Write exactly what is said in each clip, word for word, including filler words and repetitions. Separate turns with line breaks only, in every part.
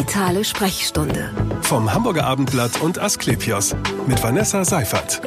Digitale Sprechstunde.
Vom Hamburger Abendblatt und Asklepios mit Vanessa Seifert.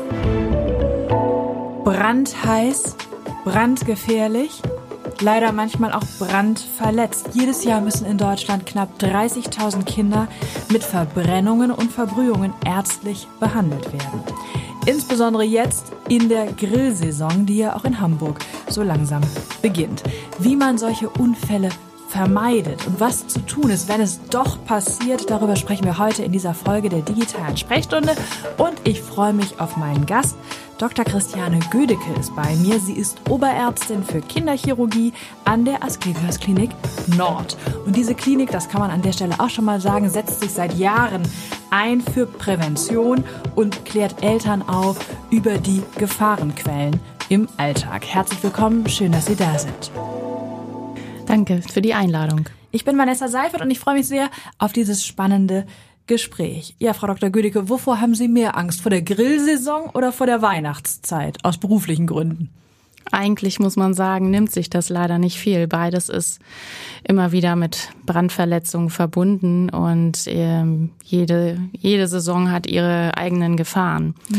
Brandheiß, brandgefährlich, leider manchmal auch brandverletzt. Jedes Jahr müssen in Deutschland knapp dreißigtausend Kinder mit Verbrennungen und Verbrühungen ärztlich behandelt werden. Insbesondere jetzt in der Grillsaison, die ja auch in Hamburg so langsam beginnt. Wie man solche Unfälle vermeidet und was zu tun ist, wenn es doch passiert, darüber sprechen wir heute in dieser Folge der digitalen Sprechstunde. Und ich freue mich auf meinen Gast. Doktor Christiane Gödecke ist bei mir. Sie ist Oberärztin für Kinderchirurgie an der Asklepios Klinik Nord. Und diese Klinik, das kann man an der Stelle auch schon mal sagen, setzt sich seit Jahren ein für Prävention und klärt Eltern auf über die Gefahrenquellen im Alltag. Herzlich willkommen, schön, dass Sie da sind.
Danke für die Einladung.
Ich bin Vanessa Seifert und ich freue mich sehr auf dieses spannende Gespräch. Ja, Frau Doktor Gödecke, wovor haben Sie mehr Angst? Vor der Grillsaison oder vor der Weihnachtszeit? Aus beruflichen Gründen.
Eigentlich muss man sagen, nimmt sich das leider nicht viel. Beides ist immer wieder mit Brandverletzungen verbunden und ähm, jede, jede Saison hat ihre eigenen Gefahren. Ja.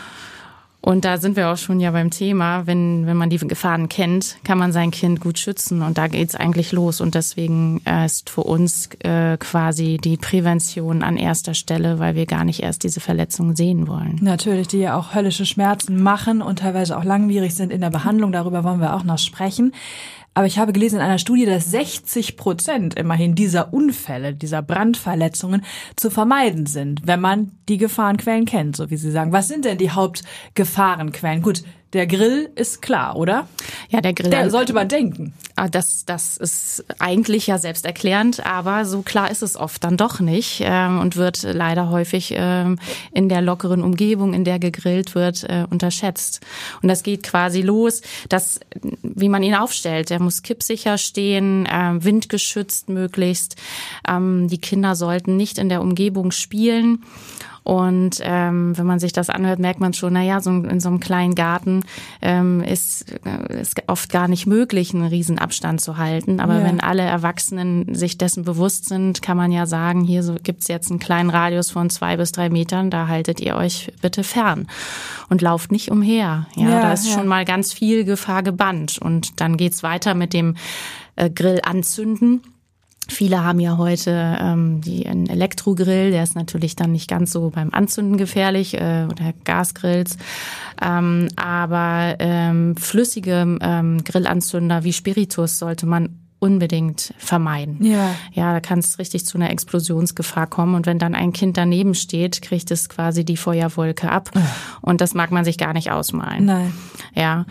Und da sind wir auch schon ja beim Thema, wenn wenn man die Gefahren kennt, kann man sein Kind gut schützen und da geht's eigentlich los. Und deswegen ist für uns äh, quasi die Prävention an erster Stelle, weil wir gar nicht erst diese Verletzungen sehen wollen.
Natürlich, die ja auch höllische Schmerzen machen und teilweise auch langwierig sind in der Behandlung. Darüber wollen wir auch noch sprechen. Aber ich habe gelesen in einer Studie, dass sechzig Prozent immerhin dieser Unfälle, dieser Brandverletzungen zu vermeiden sind, wenn man die Gefahrenquellen kennt, so wie Sie sagen. Was sind denn die Hauptgefahrenquellen? Gut, der Grill ist klar, oder?
Ja, der Grill.
Der sollte man denken.
Das, das ist eigentlich ja selbsterklärend, aber so klar ist es oft dann doch nicht ähm, und wird leider häufig ähm, in der lockeren Umgebung, in der gegrillt wird, äh, unterschätzt. Und das geht quasi los, dass, wie man ihn aufstellt. Der muss kippsicher stehen, äh, windgeschützt möglichst. Ähm, die Kinder sollten nicht in der Umgebung spielen. Und ähm, wenn man sich das anhört, merkt man schon, na ja, so in so einem kleinen Garten ähm, ist ist oft gar nicht möglich, einen riesen Abstand zu halten. Aber ja. Wenn alle Erwachsenen sich dessen bewusst sind, kann man ja sagen, hier so gibt's jetzt einen kleinen Radius von zwei bis drei Metern, da haltet ihr euch bitte fern und lauft nicht umher. Ja, ja da ist ja. schon mal ganz viel Gefahr gebannt. Und dann geht's weiter mit dem äh, Grill anzünden. Viele haben ja heute ähm, die einen Elektrogrill, der ist natürlich dann nicht ganz so beim Anzünden gefährlich äh, oder Gasgrills, ähm, aber ähm, flüssige ähm, Grillanzünder wie Spiritus sollte man unbedingt vermeiden. Ja, ja, da kann es richtig zu einer Explosionsgefahr kommen und wenn dann ein Kind daneben steht, kriegt es quasi die Feuerwolke ab und das mag man sich gar nicht ausmalen. Nein. Ja.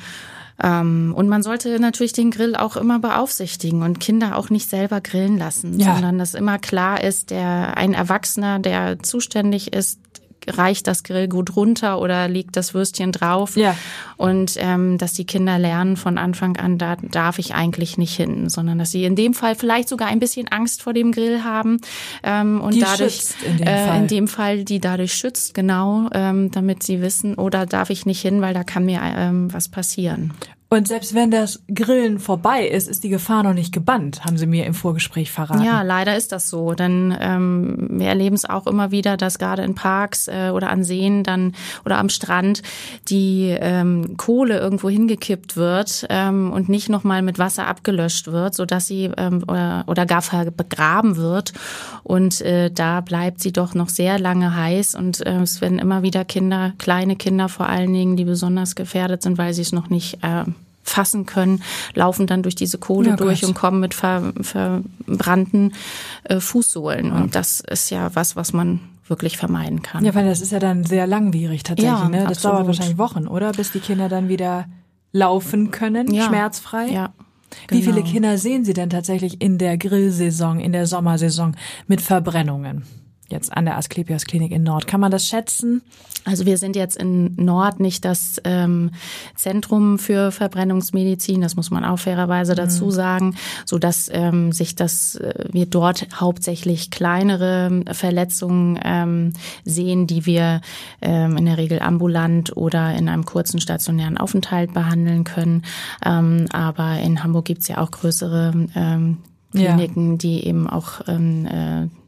Und man sollte natürlich den Grill auch immer beaufsichtigen und Kinder auch nicht selber grillen lassen, ja. sondern dass immer klar ist, der ein Erwachsener, der zuständig ist, reicht das Grillgut runter oder legt das Würstchen drauf. Ja. Und ähm, dass die Kinder lernen von Anfang an, da darf ich eigentlich nicht hin, sondern dass sie in dem Fall vielleicht sogar ein bisschen Angst vor dem Grill haben ähm, und die dadurch
in dem,
äh,
Fall.
in dem Fall die dadurch schützt, genau, ähm, damit sie wissen, oder darf ich nicht hin, weil da kann mir ähm, was passieren.
Und selbst wenn das Grillen vorbei ist, ist die Gefahr noch nicht gebannt, haben Sie mir im Vorgespräch verraten.
Ja, leider ist das so. Denn ähm, wir erleben es auch immer wieder, dass gerade in Parks äh, oder an Seen dann oder am Strand die ähm, Kohle irgendwo hingekippt wird ähm, und nicht nochmal mit Wasser abgelöscht wird, sodass sie ähm, oder, oder gar begraben wird. Und äh, da bleibt sie doch noch sehr lange heiß. Und äh, es werden immer wieder Kinder, kleine Kinder vor allen Dingen, die besonders gefährdet sind, weil sie es noch nicht äh, fassen können, laufen dann durch diese Kohle oh durch Gott. Und kommen mit ver, verbrannten äh, Fußsohlen. Und das ist ja was, was man wirklich vermeiden kann.
Ja, weil das ist ja dann sehr langwierig tatsächlich.
Ja,
ne? Das
absolut.
Dauert wahrscheinlich Wochen, oder? Bis die Kinder dann wieder laufen können,
ja.
schmerzfrei.
Ja.
Wie
Genau.
viele Kinder sehen Sie denn tatsächlich in der Grillsaison, in der Sommersaison mit Verbrennungen? Jetzt an der Asklepios Klinik in Nord. Kann man das schätzen?
Also wir sind jetzt in Nord nicht das ähm, Zentrum für Verbrennungsmedizin, das muss man auch fairerweise dazu mhm. sagen, so dass ähm, sich das äh, wir dort hauptsächlich kleinere Verletzungen ähm, sehen, die wir ähm, in der Regel ambulant oder in einem kurzen stationären Aufenthalt behandeln können. Ähm, aber in Hamburg gibt's ja auch größere ähm, Kliniken, ja. die eben auch ähm, äh,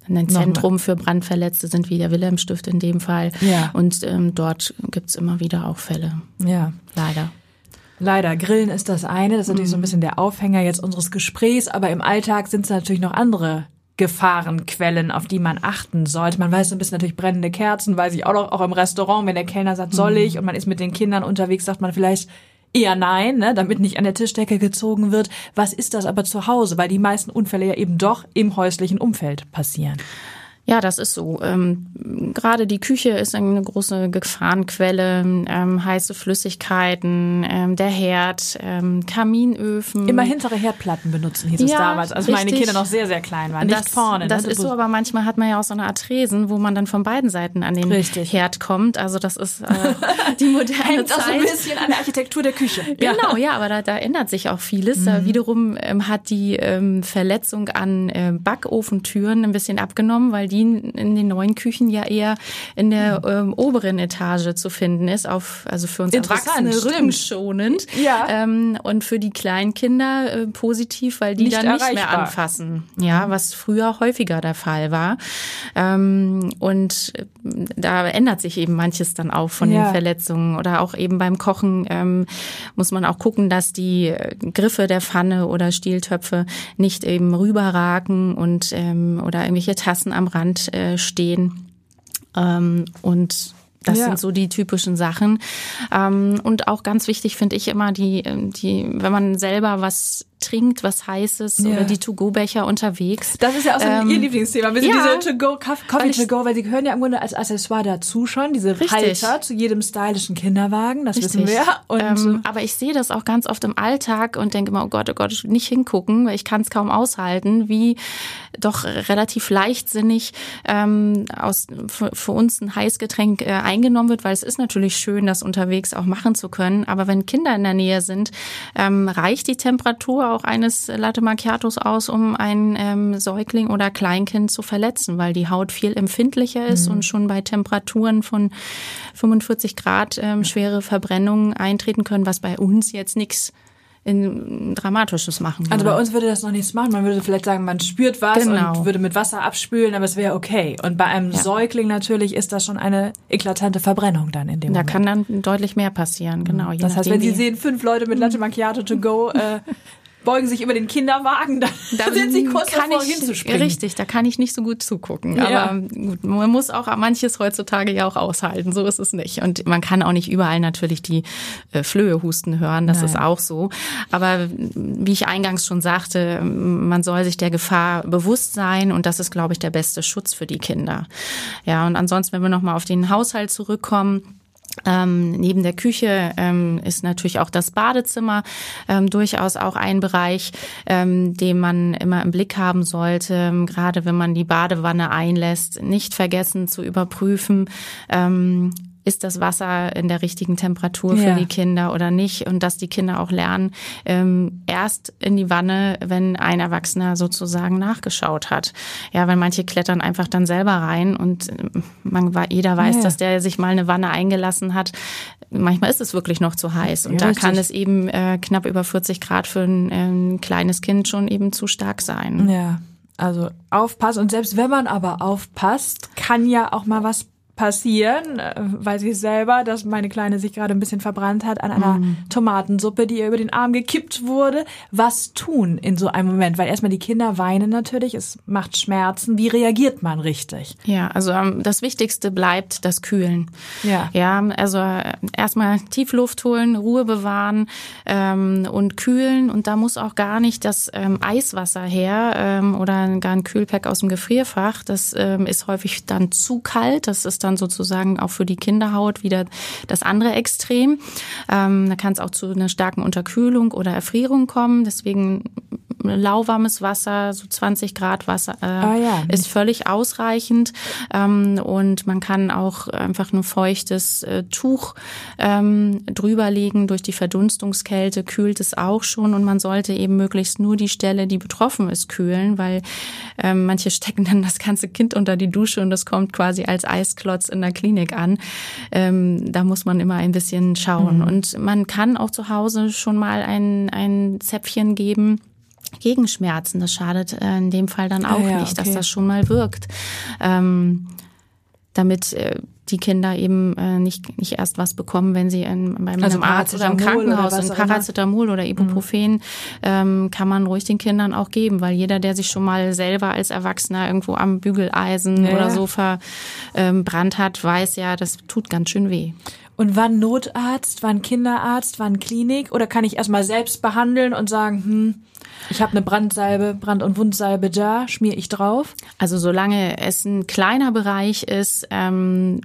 ein Zentrum für Brandverletzte sind, wie der Wilhelm-Stift in dem Fall.
Ja.
Und ähm, dort gibt's immer wieder auch Fälle.
Ja.
Leider.
Leider. Grillen ist das eine. Das ist natürlich so ein bisschen der Aufhänger jetzt unseres Gesprächs. Aber im Alltag sind es natürlich noch andere Gefahrenquellen, auf die man achten sollte. Man weiß so ein bisschen natürlich brennende Kerzen, weiß ich auch noch, auch im Restaurant, wenn der Kellner sagt, soll ich? Und man ist mit den Kindern unterwegs, sagt man vielleicht eher nein, ne, damit nicht an der Tischdecke gezogen wird. Was ist das aber zu Hause? Weil die meisten Unfälle ja eben doch im häuslichen Umfeld passieren.
Ja, das ist so. Ähm, gerade die Küche ist eine große Gefahrenquelle, ähm, heiße Flüssigkeiten, ähm, der Herd, ähm, Kaminöfen.
Immer hintere Herdplatten benutzen, hieß es
ja,
damals, als
richtig.
meine Kinder noch sehr, sehr klein waren. Nicht
das,
vorne.
Das
ne?
ist so, aber manchmal hat man ja auch so eine Art Tresen, wo man dann von beiden Seiten an den
Richtig.
Herd kommt. Also das ist äh, die moderne
Hängt
Zeit.
auch so ein bisschen an der Architektur der Küche.
Genau, ja, aber da, da ändert sich auch vieles. Mhm. Da wiederum ähm, hat die ähm, Verletzung an äh, Backofentüren ein bisschen abgenommen, weil die in den neuen Küchen ja eher in der ähm, oberen Etage zu finden ist, auf also für uns Erwachsene rückenschonend.
Ja.
Ähm, und für die kleinen Kinder äh, positiv, weil die
nicht
dann
erreichbar.
nicht mehr anfassen. Ja, was früher häufiger der Fall war. Ähm, und da ändert sich eben manches dann auch von
ja.
den Verletzungen. Oder auch eben beim Kochen ähm, muss man auch gucken, dass die Griffe der Pfanne oder Stieltöpfe nicht eben rüberragen und ähm, oder irgendwelche Tassen am Rand äh, stehen. Ähm, und das ja. sind so die typischen Sachen. Ähm, und auch ganz wichtig finde ich immer, die, die, wenn man selber was trinkt, was Heißes ja. oder die To-Go-Becher unterwegs.
Das ist ja auch so ähm, Ihr Lieblingsthema. Wir sind
ja,
diese To-Go, Coffee To-Go, weil sie gehören ja im Grunde als Accessoire dazu schon, diese
richtig.
Halter zu jedem stylischen Kinderwagen, das
richtig.
wissen wir. Und
ähm, aber ich sehe das auch ganz oft im Alltag und denke immer, oh Gott, oh Gott, nicht hingucken, weil ich kann es kaum aushalten, wie doch relativ leichtsinnig ähm, aus für, für uns ein Heißgetränk äh, eingenommen wird, weil es ist natürlich schön, das unterwegs auch machen zu können. Aber wenn Kinder in der Nähe sind, ähm, reicht die Temperatur auch eines Latte Macchiatos aus, um ein ähm, Säugling oder Kleinkind zu verletzen, weil die Haut viel empfindlicher ist mhm. und schon bei Temperaturen von fünfundvierzig Grad ähm, schwere Verbrennungen eintreten können, was bei uns jetzt nichts in Dramatisches machen würde.
Also bei uns würde das noch nichts machen. Man würde vielleicht sagen, man spürt was
genau.
und würde mit Wasser abspülen, aber es wäre okay. Und bei einem ja. Säugling natürlich ist das schon eine eklatante Verbrennung dann in dem
da
Moment.
Da kann dann deutlich mehr passieren, genau.
Mhm. Das heißt, wenn Sie sehen, fünf Leute mit Latte Macchiato to go, äh, beugen sich über den Kinderwagen, dann, dann sind sie kurz davor hinzuspringen.
Richtig, da kann ich nicht so gut zugucken.
Ja.
Aber gut, man muss auch manches heutzutage ja auch aushalten, so ist es nicht. Und man kann auch nicht überall natürlich die äh, Flöhe husten hören, das Nein. ist auch so. Aber wie ich eingangs schon sagte, man soll sich der Gefahr bewusst sein und das ist, glaube ich, der beste Schutz für die Kinder. Ja, und ansonsten, wenn wir nochmal auf den Haushalt zurückkommen, Ähm, neben der Küche ähm, ist natürlich auch das Badezimmer ähm, durchaus auch ein Bereich, ähm, den man immer im Blick haben sollte. Gerade wenn man die Badewanne einlässt, nicht vergessen zu überprüfen, ähm, ist das Wasser in der richtigen Temperatur für
ja.
die Kinder oder nicht? Und dass die Kinder auch lernen, ähm, erst in die Wanne, wenn ein Erwachsener sozusagen nachgeschaut hat. Ja, weil manche klettern einfach dann selber rein und man, jeder weiß, ja. dass der sich mal eine Wanne eingelassen hat. Manchmal ist es wirklich noch zu heiß und ja, da richtig. kann es eben äh, knapp über vierzig Grad für ein, ein kleines Kind schon eben zu stark sein.
Ja, also aufpassen. Und selbst wenn man aber aufpasst, kann ja auch mal was passieren, weiß ich selber, dass meine Kleine sich gerade ein bisschen verbrannt hat an einer mm. Tomatensuppe, die ihr über den Arm gekippt wurde. Was tun in so einem Moment? Weil erstmal die Kinder weinen natürlich, es macht Schmerzen. Wie reagiert man richtig?
Ja, also das Wichtigste bleibt das Kühlen.
Ja,
ja, also erstmal Tiefluft holen, Ruhe bewahren ähm, und kühlen. Und da muss auch gar nicht das ähm, Eiswasser her ähm, oder gar ein Kühlpack aus dem Gefrierfach. Das ähm, ist häufig dann zu kalt. Das ist dann sozusagen auch für die Kinderhaut wieder das andere Extrem. Ähm, da kann es auch zu einer starken Unterkühlung oder Erfrierung kommen. Deswegen lauwarmes Wasser, so zwanzig Grad Wasser äh,
ah, ja.
ist völlig ausreichend. Ähm, und man kann auch einfach ein feuchtes äh, Tuch ähm, drüberlegen. Durch die Verdunstungskälte kühlt es auch schon. Und man sollte eben möglichst nur die Stelle, die betroffen ist, kühlen, weil ähm, manche stecken dann das ganze Kind unter die Dusche und das kommt quasi als Eisklotz in der Klinik an. Ähm, da muss man immer ein bisschen schauen. Mhm. Und man kann auch zu Hause schon mal ein, ein Zäpfchen geben, gegen Schmerzen. Das schadet äh, in dem Fall dann auch
ah, ja,
nicht,
okay.
dass das schon mal wirkt. Ähm, damit äh, die Kinder eben äh, nicht nicht erst was bekommen, wenn sie in, bei
also
einem Arzt oder im Krankenhaus oder ein Paracetamol oder Ibuprofen mhm. ähm, kann man ruhig den Kindern auch geben, weil jeder, der sich schon mal selber als Erwachsener irgendwo am Bügeleisen ja. oder so verbrannt hat, weiß ja, das tut ganz schön weh.
Und wann Notarzt, wann Kinderarzt, wann Klinik? Oder kann ich erstmal selbst behandeln und sagen, hm, ich habe eine Brandsalbe, Brand- und Wundsalbe da, schmiere ich drauf?
Also solange es ein kleiner Bereich ist, ähm,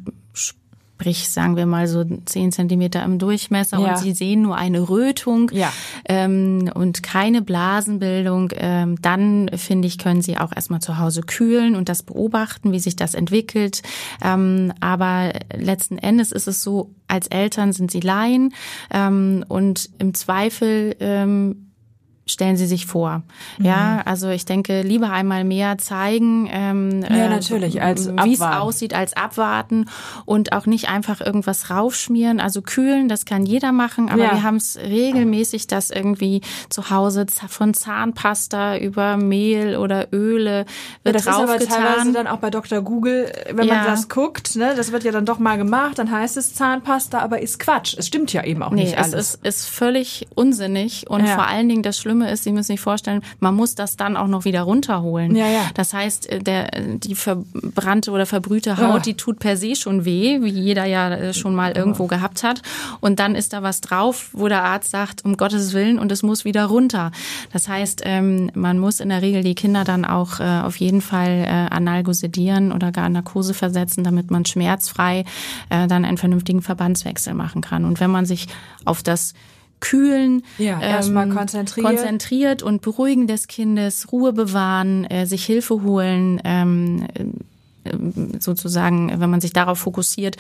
sprich, sagen wir mal so zehn Zentimeter im Durchmesser ja. und Sie sehen nur eine Rötung
ja.
ähm, und keine Blasenbildung, ähm, dann finde ich, können Sie auch erstmal zu Hause kühlen und das beobachten, wie sich das entwickelt. Ähm, aber letzten Endes ist es so, als Eltern sind Sie Laien ähm, und im Zweifel ähm, stellen Sie sich vor. Mhm. Ja, also ich denke, lieber einmal mehr zeigen, ähm,
ja, natürlich, als
wie es aussieht, als abwarten und auch nicht einfach irgendwas raufschmieren. Also kühlen, das kann jeder machen, aber ja. wir haben es regelmäßig, dass irgendwie zu Hause von Zahnpasta über Mehl oder Öle wird
ja, das
draufgetan.
ist aber teilweise dann auch bei Doktor Google, wenn ja. man das guckt, ne, das wird ja dann doch mal gemacht, dann heißt es Zahnpasta, aber ist Quatsch. Es stimmt ja eben auch
nee,
nicht alles.
Es ist, ist völlig unsinnig und ja. vor allen Dingen das Schlimme ist, Sie müssen sich vorstellen, man muss das dann auch noch wieder runterholen.
Ja, ja.
Das heißt, der, die verbrannte oder verbrühte Haut, oh. die tut per se schon weh, wie jeder ja schon mal irgendwo oh. gehabt hat. Und dann ist da was drauf, wo der Arzt sagt, um Gottes Willen, und es muss wieder runter. Das heißt, man muss in der Regel die Kinder dann auch auf jeden Fall analgesidieren oder gar in Narkose versetzen, damit man schmerzfrei dann einen vernünftigen Verbandswechsel machen kann. Und wenn man sich auf das Kühlen,
ja, erstmal
ähm,
konzentriert.
konzentriert und beruhigen des Kindes, Ruhe bewahren, äh, sich Hilfe holen, ähm, äh, sozusagen, wenn man sich darauf fokussiert,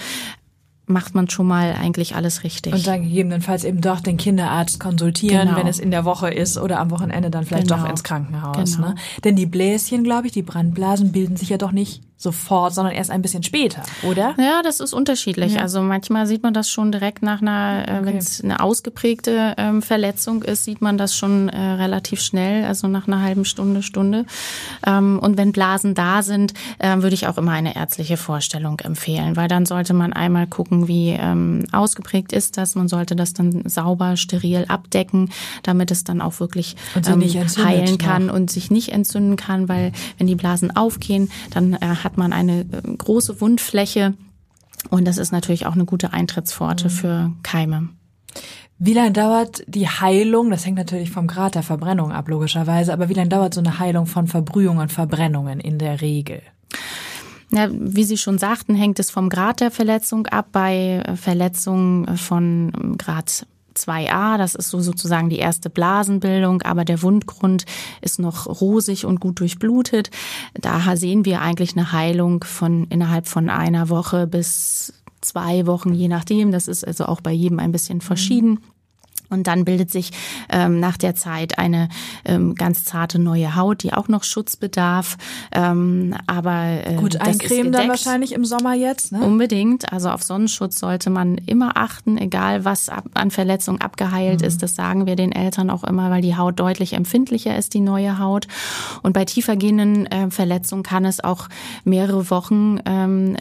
macht man schon mal eigentlich alles richtig.
Und dann gegebenenfalls eben doch den Kinderarzt konsultieren, genau. wenn es in der Woche ist oder am Wochenende dann vielleicht genau. doch ins Krankenhaus.
Genau.
Ne? Denn die Bläschen, glaube ich, die Brandblasen bilden sich ja doch nicht sofort, sondern erst ein bisschen später, oder?
Ja, das ist unterschiedlich. Ja. Also manchmal sieht man das schon direkt nach einer, äh, okay. wenn es eine ausgeprägte ähm, Verletzung ist, sieht man das schon äh, relativ schnell, also nach einer halben Stunde, Stunde. Ähm, und wenn Blasen da sind, äh, würde ich auch immer eine ärztliche Vorstellung empfehlen, weil dann sollte man einmal gucken, wie ähm, ausgeprägt ist das. Man sollte das dann sauber, steril abdecken, damit es dann auch wirklich ähm, heilen kann noch. Und sich nicht entzünden kann, weil wenn die Blasen aufgehen, dann äh, hat man eine große Wundfläche und das ist natürlich auch eine gute Eintrittspforte mhm. für Keime.
Wie lange dauert die Heilung, das hängt natürlich vom Grad der Verbrennung ab, logischerweise, aber wie lange dauert so eine Heilung von Verbrühungen und Verbrennungen in der Regel?
Ja, wie Sie schon sagten, hängt es vom Grad der Verletzung ab. Bei Verletzungen von Grad zwei a, das ist so sozusagen die erste Blasenbildung, aber der Wundgrund ist noch rosig und gut durchblutet. Da sehen wir eigentlich eine Heilung von innerhalb von einer Woche bis zwei Wochen, je nachdem. Das ist also auch bei jedem ein bisschen verschieden. Mhm. Und dann bildet sich ähm, nach der Zeit eine ähm, ganz zarte neue Haut, die auch noch Schutz bedarf. Ähm, aber äh,
gut, eincremen dann wahrscheinlich im Sommer jetzt, ne?
Unbedingt. Also auf Sonnenschutz sollte man immer achten, egal was ab, an Verletzung abgeheilt mhm. ist. Das sagen wir den Eltern auch immer, weil die Haut deutlich empfindlicher ist, die neue Haut. Und bei tiefergehenden äh, Verletzungen kann es auch mehrere Wochen ähm,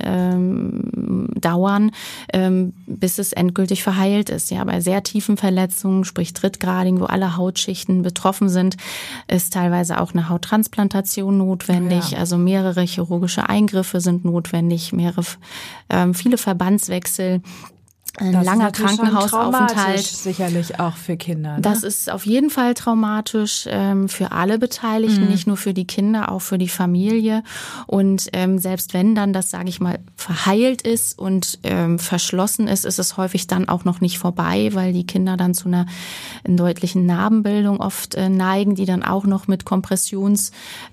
ähm, dauern, ähm, bis es endgültig verheilt ist. Ja, bei sehr tiefen Verletzungen, sprich drittgradigen, wo alle Hautschichten betroffen sind, ist teilweise auch eine Hauttransplantation notwendig. Ja. Also mehrere chirurgische Eingriffe sind notwendig, mehrere, ähm, viele Verbandswechsel. Ein das langer Krankenhausaufenthalt.
Sicherlich auch für Kinder. Ne?
Das ist auf jeden Fall traumatisch ähm, für alle Beteiligten, mhm. nicht nur für die Kinder, auch für die Familie. Und ähm, selbst wenn dann das, sage ich mal, verheilt ist und ähm, verschlossen ist, ist es häufig dann auch noch nicht vorbei, weil die Kinder dann zu einer deutlichen Narbenbildung oft äh, neigen, die dann auch noch mit Kompressionswäsche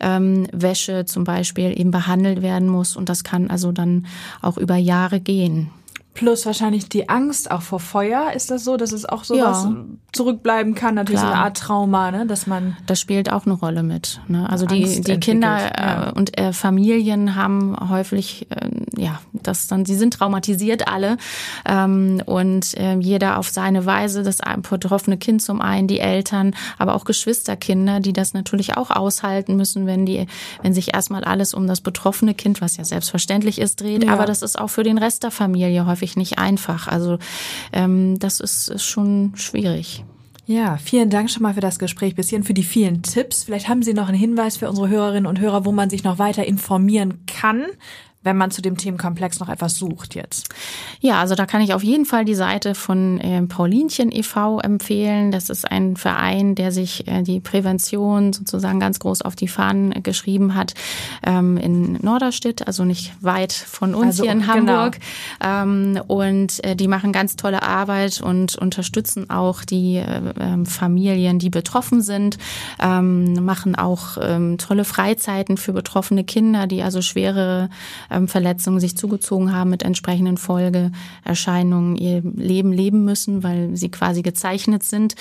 ähm, zum Beispiel eben behandelt werden muss. Und das kann also dann auch über Jahre gehen.
Plus wahrscheinlich die Angst auch vor Feuer. Ist das so, dass es auch sowas ja. zurückbleiben kann? Natürlich Klar. so eine Art Trauma, ne, dass man.
Das spielt auch eine Rolle mit. Ne? Also die die Kinder ja. und äh, Familien haben häufig äh, ja, das dann, sie sind traumatisiert alle ähm, und äh, jeder auf seine Weise, das betroffene Kind zum einen, die Eltern, aber auch Geschwisterkinder, die das natürlich auch aushalten müssen, wenn die, wenn sich erstmal alles um das betroffene Kind, was ja selbstverständlich ist, dreht. Ja. Aber das ist auch für den Rest der Familie häufig nicht einfach. Also ähm, das ist, ist schon schwierig.
Ja, vielen Dank schon mal für das Gespräch bis hierhin, für die vielen Tipps. Vielleicht haben Sie noch einen Hinweis für unsere Hörerinnen und Hörer, wo man sich noch weiter informieren kann, wenn man zu dem Themenkomplex noch etwas sucht jetzt.
Ja, also da kann ich auf jeden Fall die Seite von äh, Paulinchen e V empfehlen. Das ist ein Verein, der sich äh, die Prävention sozusagen ganz groß auf die Fahnen äh, geschrieben hat, ähm, in Norderstedt, also nicht weit von uns also, hier in Hamburg. Genau. Ähm, und äh, die machen ganz tolle Arbeit und unterstützen auch die äh, Familien, die betroffen sind, ähm, machen auch ähm, tolle Freizeiten für betroffene Kinder, die also schwere Verletzungen sich zugezogen haben mit entsprechenden Folgeerscheinungen, ihr Leben leben müssen, weil sie quasi gezeichnet sind.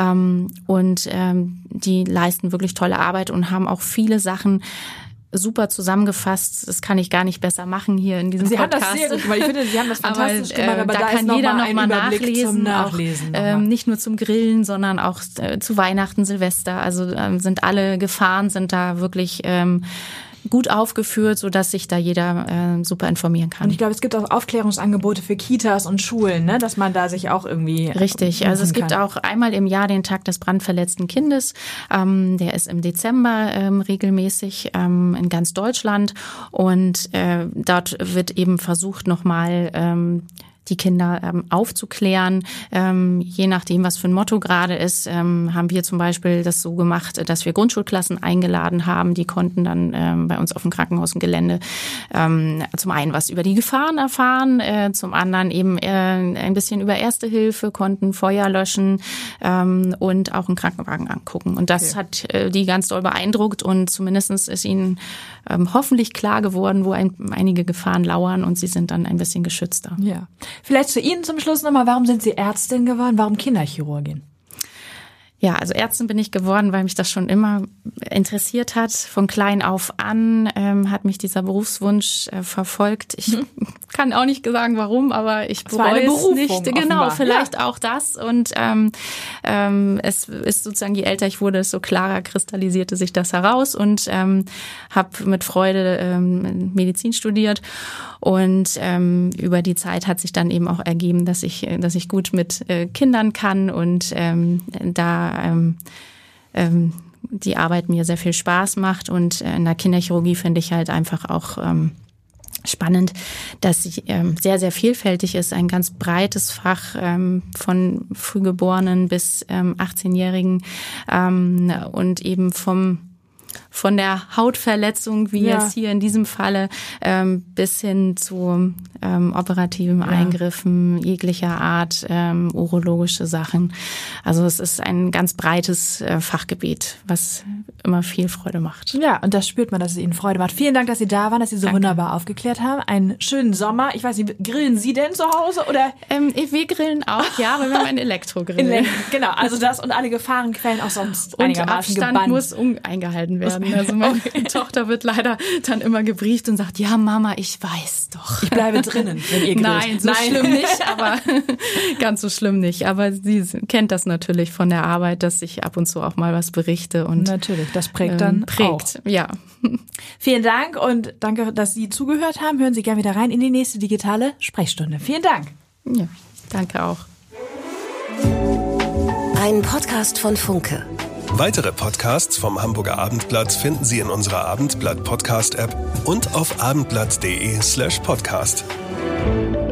Und die leisten wirklich tolle Arbeit und haben auch viele Sachen super zusammengefasst. Das kann ich gar nicht besser machen hier in diesem
Sie
Podcast.
Sie haben das sehr gut gemacht. Ich finde, Sie haben das fantastisch aber, äh, gemacht. Aber
da,
da
kann
ist
jeder
noch
noch mal nachlesen.
Zum Nachlesen
auch, ähm, nicht nur zum Grillen, sondern auch äh, zu Weihnachten, Silvester. Also ähm, sind alle Gefahren, sind da wirklich ähm, gut aufgeführt, so dass sich da jeder äh, super informieren kann.
Und ich glaube, es gibt auch Aufklärungsangebote für Kitas und Schulen, ne, dass man da sich auch irgendwie
richtig. Also es gibt kann. auch einmal im Jahr den Tag des brandverletzten Kindes. Ähm, der ist im Dezember ähm, regelmäßig ähm, in ganz Deutschland und äh, dort wird eben versucht nochmal ähm, die Kinder ähm, aufzuklären. Ähm, je nachdem, was für ein Motto gerade ist, ähm, haben wir zum Beispiel das so gemacht, dass wir Grundschulklassen eingeladen haben. Die konnten dann ähm, bei uns auf dem Krankenhaus im Gelände ähm, zum einen was über die Gefahren erfahren, äh, zum anderen eben äh, ein bisschen über Erste Hilfe, konnten Feuer löschen ähm, und auch einen Krankenwagen angucken. Und das okay. hat äh, die ganz doll beeindruckt und zumindest ist ihnen ähm, hoffentlich klar geworden, wo ein, einige Gefahren lauern und sie sind dann ein bisschen geschützter.
Ja. Vielleicht zu Ihnen zum Schluss nochmal, warum sind Sie Ärztin geworden, warum Kinderchirurgin?
Ja, also Ärztin bin ich geworden, weil mich das schon immer interessiert hat. Von klein auf an ähm, hat mich dieser Berufswunsch äh, verfolgt. Ich hm. kann auch nicht sagen, warum, aber ich bereue es nicht. Offenbar. Genau, vielleicht ja. auch das. Und ähm, ähm, es ist sozusagen, je älter ich wurde, desto klarer kristallisierte sich das heraus und ähm, habe mit Freude ähm, Medizin studiert. Und ähm, über die Zeit hat sich dann eben auch ergeben, dass ich, dass ich gut mit äh, Kindern kann und ähm, da ähm, ähm, die Arbeit mir sehr viel Spaß macht. Und in der Kinderchirurgie finde ich halt einfach auch ähm, spannend, dass sie ähm, sehr, sehr vielfältig ist. Ein ganz breites Fach ähm, von Frühgeborenen bis ähm, achtzehnjährigen ähm, und eben vom von der Hautverletzung, wie ja. jetzt hier in diesem Falle, ähm, bis hin zu ähm, operativen ja. Eingriffen jeglicher Art, ähm, urologische Sachen. Also es ist ein ganz breites äh, Fachgebiet, was immer viel Freude macht.
Ja, und das spürt man, dass es Ihnen Freude macht. Vielen Dank, dass Sie da waren, dass Sie so Danke. wunderbar aufgeklärt haben. Einen schönen Sommer. Ich weiß nicht, grillen Sie denn zu Hause oder?
Ähm, wir grillen auch, ja, aber wir haben einen Elektrogrill.
Ele- genau, also das und alle Gefahrenquellen auch sonst
und
einigermaßen
Abstand
gebannt.
muss un- eingehalten werden. Also meine okay. Tochter wird leider dann immer gebrieft und sagt, ja Mama, ich weiß doch.
Ich bleibe drinnen, wenn ihr grillt.
Nein, so Nein. schlimm nicht, aber ganz so schlimm nicht. Aber sie kennt das natürlich von der Arbeit, dass ich ab und zu auch mal was berichte. Und
natürlich, das prägt dann ähm,
prägt,
auch.
Ja.
Vielen Dank und danke, dass Sie zugehört haben. Hören Sie gerne wieder rein in die nächste digitale Sprechstunde. Vielen Dank.
Ja, danke auch.
Ein Podcast von Funke.
Weitere Podcasts vom Hamburger Abendblatt finden Sie in unserer Abendblatt Podcast App und auf abendblatt punkt de slash podcast.